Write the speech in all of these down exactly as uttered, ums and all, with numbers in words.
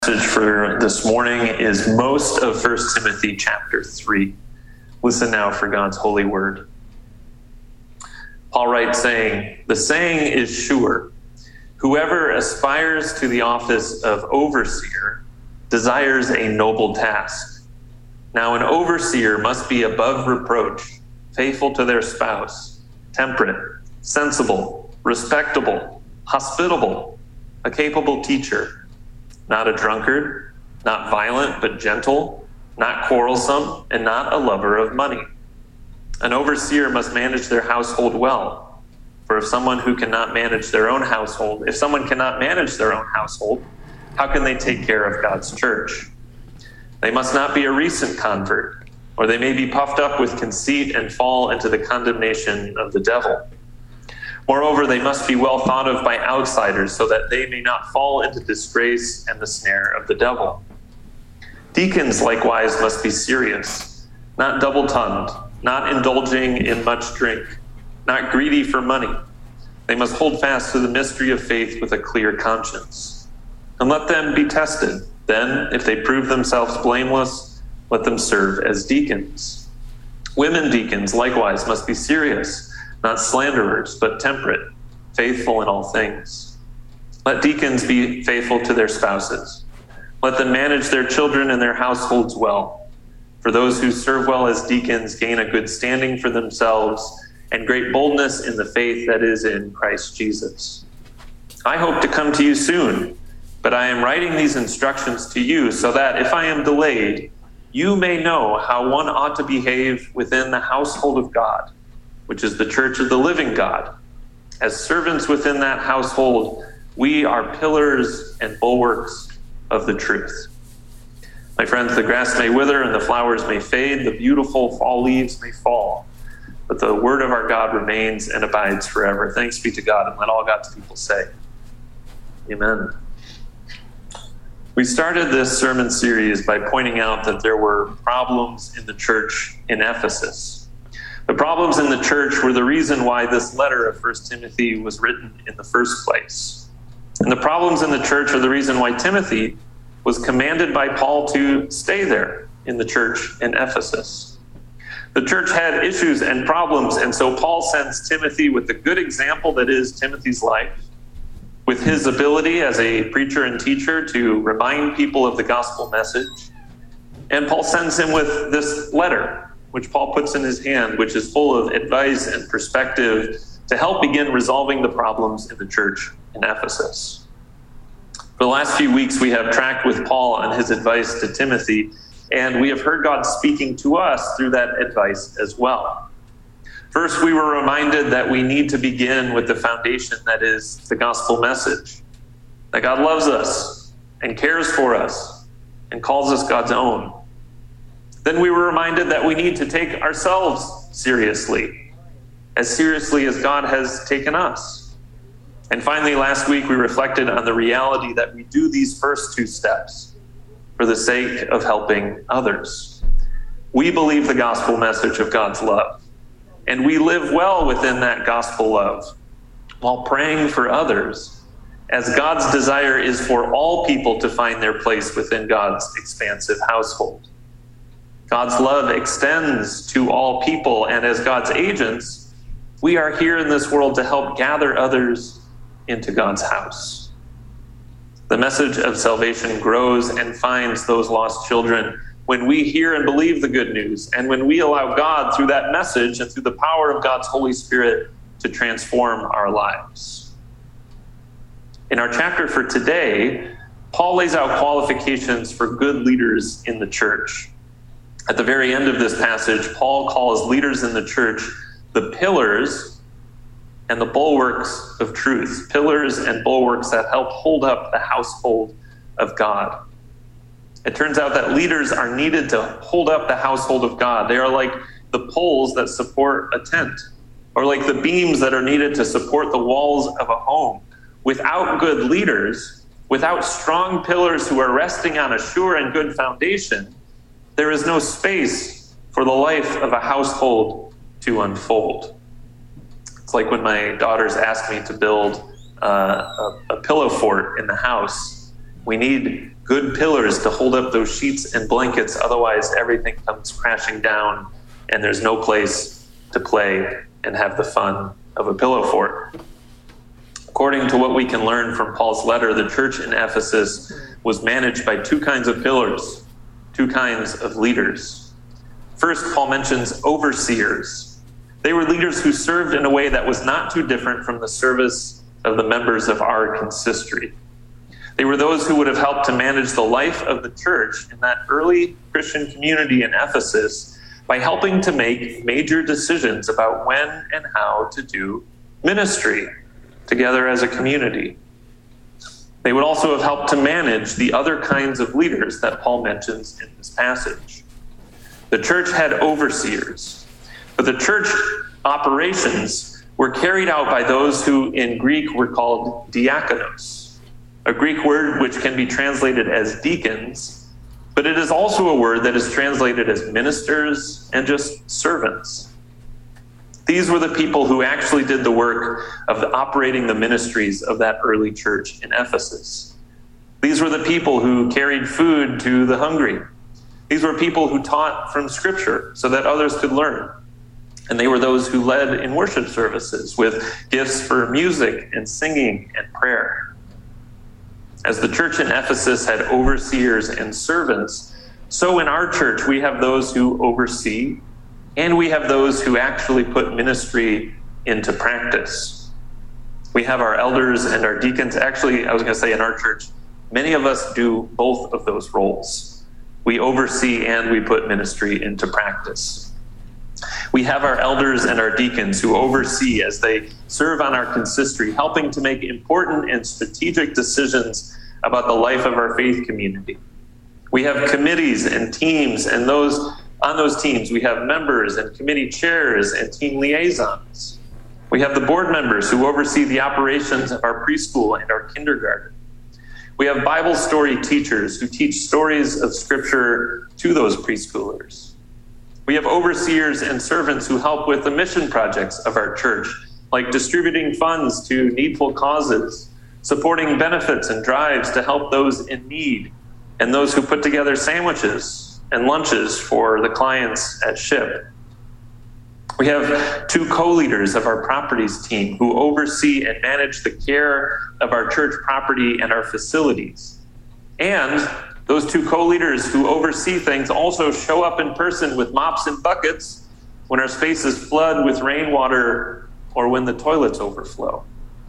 Passage for this morning is most of First Timothy chapter three. Listen now for God's holy word. Paul writes saying, "The saying is sure, whoever aspires to the office of overseer desires a noble task. Now an overseer must be above reproach, faithful to their spouse, temperate, sensible, respectable, hospitable, a capable teacher, not a drunkard, not violent but gentle, not quarrelsome, and not a lover of money. An overseer must manage their household well. For if someone who cannot manage their own household, if someone cannot manage their own household, how can they take care of God's church? They must not be a recent convert, or they may be puffed up with conceit and fall into the condemnation of the devil. Moreover, they must be well thought of by outsiders so that they may not fall into disgrace and the snare of the devil. Deacons likewise must be serious, not double-tongued, not indulging in much drink, not greedy for money. They must hold fast to the mystery of faith with a clear conscience. And let them be tested. Then, if they prove themselves blameless, let them serve as deacons. Women deacons likewise must be serious, not slanderers, but temperate, faithful in all things. Let deacons be faithful to their spouses. Let them manage their children and their households well. For those who serve well as deacons gain a good standing for themselves and great boldness in the faith that is in Christ Jesus. I hope to come to you soon, but I am writing these instructions to you so that if I am delayed, you may know how one ought to behave within the household of God, which is the church of the living God. As servants within that household, we are pillars and bulwarks of the truth." My friends, the grass may wither and the flowers may fade, the beautiful fall leaves may fall, but the word of our God remains and abides forever. Thanks be to God, and let all God's people say, Amen. We started this sermon series by pointing out that there were problems in the church in Ephesus. The problems in the church were the reason why this letter of First Timothy was written in the first place. And the problems in the church are the reason why Timothy was commanded by Paul to stay there in the church in Ephesus. The church had issues and problems, and so Paul sends Timothy with the good example that is Timothy's life, with his ability as a preacher and teacher to remind people of the gospel message. And Paul sends him with this letter, which Paul puts in his hand, which is full of advice and perspective to help begin resolving the problems in the church in Ephesus. For the last few weeks, we have tracked with Paul on his advice to Timothy, and we have heard God speaking to us through that advice as well. First, we were reminded that we need to begin with the foundation that is the gospel message, that God loves us and cares for us and calls us God's own. Then we were reminded that we need to take ourselves seriously, as seriously as God has taken us. And finally, last week, we reflected on the reality that we do these first two steps for the sake of helping others. We believe the gospel message of God's love, and we live well within that gospel love while praying for others, as God's desire is for all people to find their place within God's expansive household. God's love extends to all people, and as God's agents, we are here in this world to help gather others into God's house. The message of salvation grows and finds those lost children when we hear and believe the good news, and when we allow God, through that message and through the power of God's Holy Spirit, to transform our lives. In our chapter for today, Paul lays out qualifications for good leaders in the church. At the very end of this passage, Paul calls leaders in the church the pillars and the bulwarks of truth, pillars and bulwarks that help hold up the household of God. It turns out that leaders are needed to hold up the household of God. They are like the poles that support a tent, or like the beams that are needed to support the walls of a home. Without good leaders, without strong pillars who are resting on a sure and good foundation, there is no space for the life of a household to unfold. It's like when my daughters ask me to build uh, a, a pillow fort in the house. We need good pillars to hold up those sheets and blankets. Otherwise, everything comes crashing down and there's no place to play and have the fun of a pillow fort. According to what we can learn from Paul's letter, the church in Ephesus was managed by two kinds of pillars, two kinds of leaders. First, Paul mentions overseers. They were leaders who served in a way that was not too different from the service of the members of our consistory. They were those who would have helped to manage the life of the church in that early Christian community in Ephesus by helping to make major decisions about when and how to do ministry together as a community. They would also have helped to manage the other kinds of leaders that Paul mentions in this passage. The church had overseers, but the church operations were carried out by those who in Greek were called diakonos, a Greek word which can be translated as deacons, but it is also a word that is translated as ministers and just servants. These were the people who actually did the work of the operating the ministries of that early church in Ephesus. These were the people who carried food to the hungry. These were people who taught from Scripture so that others could learn. And they were those who led in worship services with gifts for music and singing and prayer. As the church in Ephesus had overseers and servants, so in our church we have those who oversee, and we have those who actually put ministry into practice. We have our elders and our deacons. Actually, I was going to say in our church, many of us do both of those roles. We oversee and we put ministry into practice. We have our elders and our deacons who oversee as they serve on our consistory, helping to make important and strategic decisions about the life of our faith community. We have committees and teams, and those on those teams, we have members and committee chairs and team liaisons. We have the board members who oversee the operations of our preschool and our kindergarten. We have Bible story teachers who teach stories of Scripture to those preschoolers. We have overseers and servants who help with the mission projects of our church, like distributing funds to needful causes, supporting benefits and drives to help those in need, and those who put together sandwiches and lunches for the clients at SHIP. We have two co-leaders of our properties team who oversee and manage the care of our church property and our facilities. And those two co-leaders who oversee things also show up in person with mops and buckets when our spaces flood with rainwater or when the toilets overflow.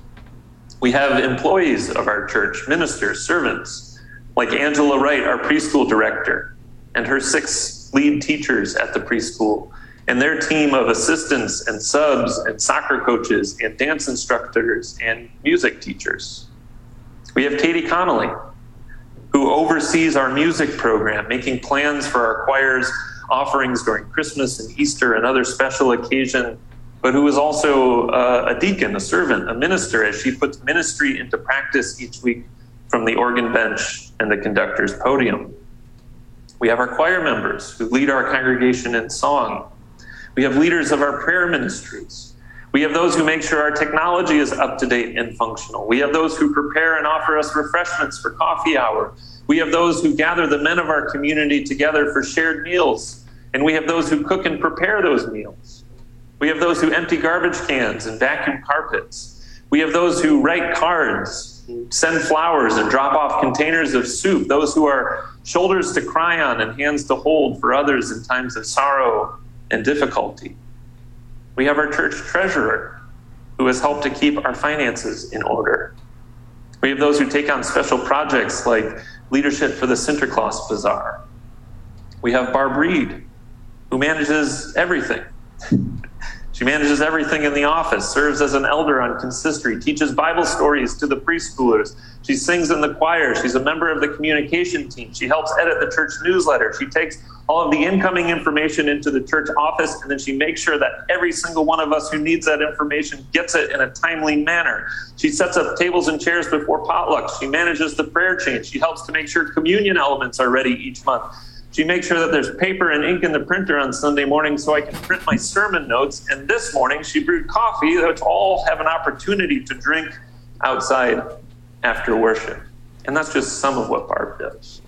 We have employees of our church, ministers, servants, like Angela Wright, our preschool director, and her six lead teachers at the preschool, and their team of assistants and subs and soccer coaches and dance instructors and music teachers. We have Katie Connolly, who oversees our music program, making plans for our choir's offerings during Christmas and Easter and other special occasions, but who is also uh, a deacon, a servant, a minister, as she puts ministry into practice each week from the organ bench and the conductor's podium. We have our choir members who lead our congregation in song. We have leaders of our prayer ministries. We have those who make sure our technology is up to date and functional. We have those who prepare and offer us refreshments for coffee hour. We have those who gather the men of our community together for shared meals. And we have those who cook and prepare those meals. We have those who empty garbage cans and vacuum carpets. We have those who write cards, send flowers, and drop off containers of soup, those who are shoulders to cry on and hands to hold for others in times of sorrow and difficulty. We have our church treasurer, who has helped to keep our finances in order. We have those who take on special projects like leadership for the Sinterklaas Bazaar. We have Barb Reed, who manages everything. She manages everything in the office, serves as an elder on consistory, teaches Bible stories to the preschoolers. She sings in the choir. She's a member of the communication team. She helps edit the church newsletter. She takes all of the incoming information into the church office, and then she makes sure that every single one of us who needs that information gets it in a timely manner. She sets up tables and chairs before potlucks. She manages the prayer chain. She helps to make sure communion elements are ready each month. She makes sure that there's paper and ink in the printer on Sunday morning so I can print my sermon notes. And this morning she brewed coffee that all have an opportunity to drink outside after worship. And that's just some of what Barb does.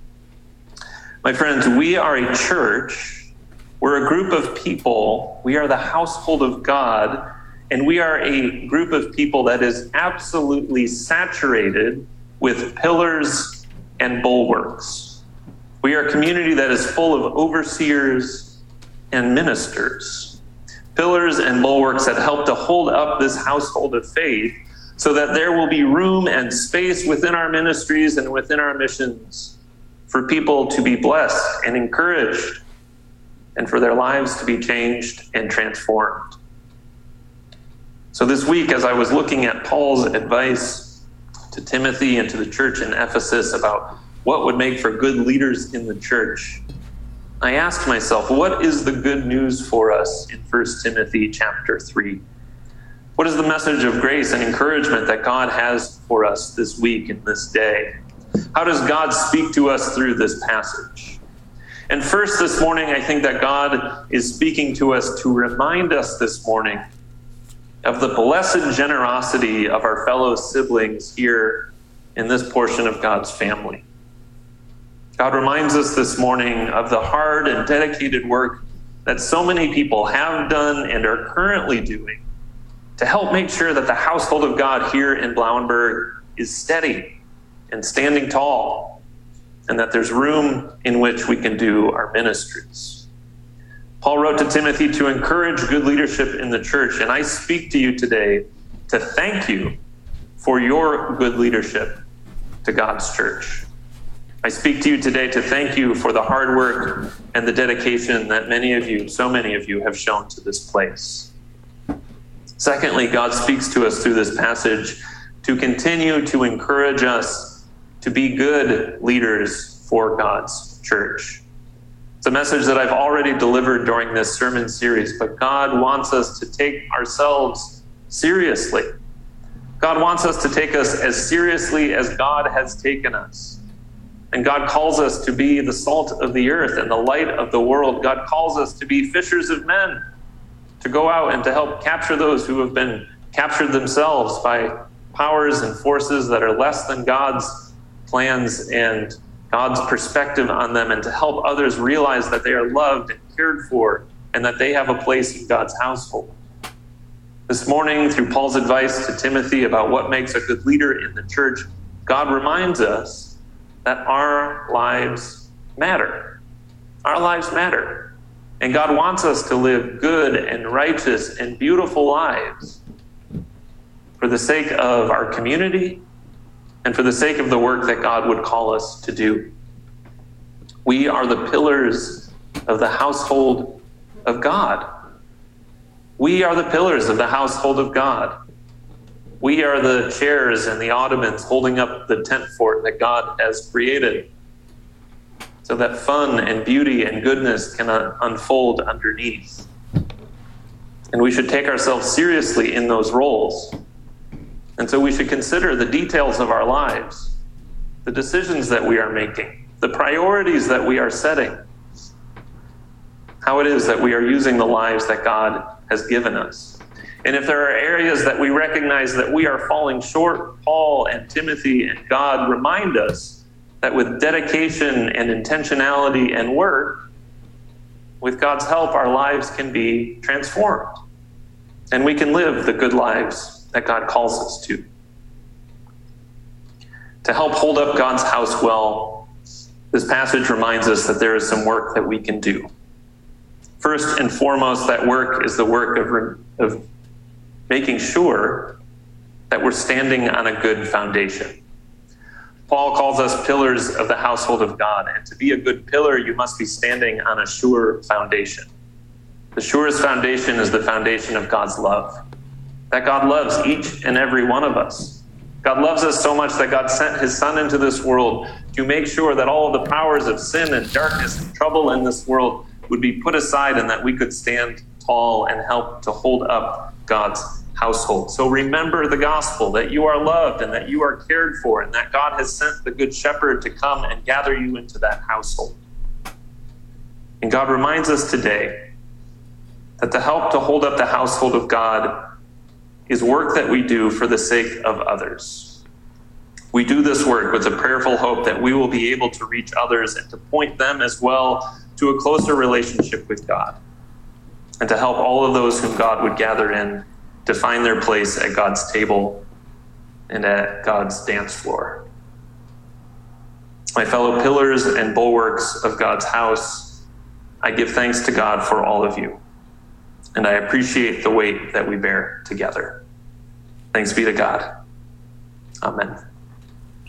My friends, we are a church. We're a group of people. We are the household of God. And we are a group of people that is absolutely saturated with pillars and bulwarks. We are a community that is full of overseers and ministers. Pillars and bulwarks that help to hold up this household of faith so that there will be room and space within our ministries and within our missions for people to be blessed and encouraged and for their lives to be changed and transformed. So this week, as I was looking at Paul's advice to Timothy and to the church in Ephesus about what would make for good leaders in the church, I asked myself, what is the good news for us in First Timothy chapter three? What is the message of grace and encouragement that God has for us this week and this day? How does God speak to us through this passage? And first this morning, I think that God is speaking to us to remind us this morning of the blessed generosity of our fellow siblings here in this portion of God's family. God reminds us this morning of the hard and dedicated work that so many people have done and are currently doing to help make sure that the household of God here in Blauenberg is steady and standing tall, and that there's room in which we can do our ministries. Paul wrote to Timothy to encourage good leadership in the church, and I speak to you today to thank you for your good leadership to God's church. I speak to you today to thank you for the hard work and the dedication that many of you, so many of you, have shown to this place. Secondly, God speaks to us through this passage to continue to encourage us to be good leaders for God's church. It's a message that I've already delivered during this sermon series, but God wants us to take ourselves seriously. God wants us to take us as seriously as God has taken us. And God calls us to be the salt of the earth and the light of the world. God calls us to be fishers of men, to go out and to help capture those who have been captured themselves by powers and forces that are less than God's plans and God's perspective on them, and to help others realize that they are loved and cared for and that they have a place in God's household. This morning, through Paul's advice to Timothy about what makes a good leader in the church, God reminds us that our lives matter. Our lives matter. And God wants us to live good and righteous and beautiful lives for the sake of our community and for the sake of the work that God would call us to do. We are the pillars of the household of God. We are the pillars of the household of God. We are the chairs and the ottomans holding up the tent fort that God has created so that fun and beauty and goodness can unfold underneath. And we should take ourselves seriously in those roles. And so we should consider the details of our lives, the decisions that we are making, the priorities that we are setting, how it is that we are using the lives that God has given us. And if there are areas that we recognize that we are falling short, Paul and Timothy and God remind us that with dedication and intentionality and work, with God's help, our lives can be transformed. And we can live the good lives that God calls us to. To help hold up God's house well, this passage reminds us that there is some work that we can do. First and foremost, that work is the work of, of making sure that we're standing on a good foundation. Paul calls us pillars of the household of God, and to be a good pillar, you must be standing on a sure foundation. The surest foundation is the foundation of God's love. That God loves each and every one of us. God loves us so much that God sent his son into this world to make sure that all of the powers of sin and darkness and trouble in this world would be put aside and that we could stand tall and help to hold up God's household. So remember the gospel, that you are loved and that you are cared for, and that God has sent the good shepherd to come and gather you into that household. And God reminds us today that the help to hold up the household of God is work that we do for the sake of others. We do this work with a prayerful hope that we will be able to reach others and to point them as well to a closer relationship with God, and to help all of those whom God would gather in to find their place at God's table and at God's dance floor. My fellow pillars and bulwarks of God's house, I give thanks to God for all of you, and I appreciate the weight that we bear together. Thanks be to God. Amen.